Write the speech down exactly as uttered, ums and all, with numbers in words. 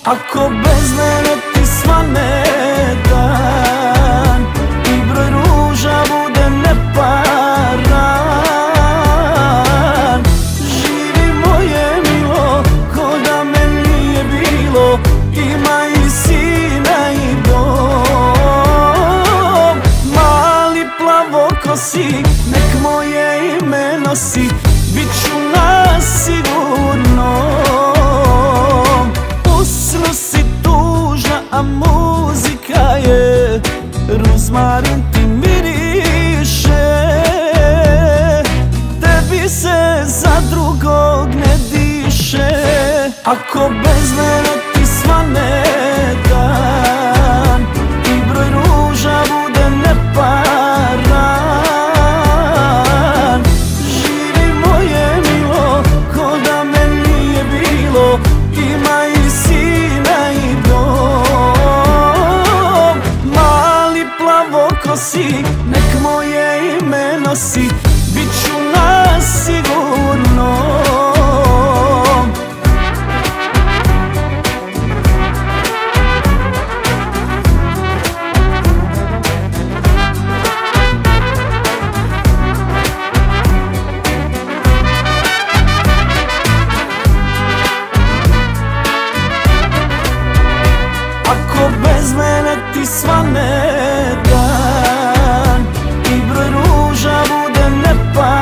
Ako bez mene ti svane dan i broj ruža bude neparan, živi moje milo ko da me nije bilo, ima i sina i dom. Mali plavokosi, nek moje ime nosi, bit ću nasigurno. A muzika je, ruzmarin ti miriše, tebi se za drugog ne diše. Ako bez mene ti svane dan i broj ruža bude neparan, živi moje milo ko da me nije bilo, ima i sina i dom. Nek moje ime nosi, bit ću nasigurno. Ako bez mene ti svane dan i broj ruža bude neparan,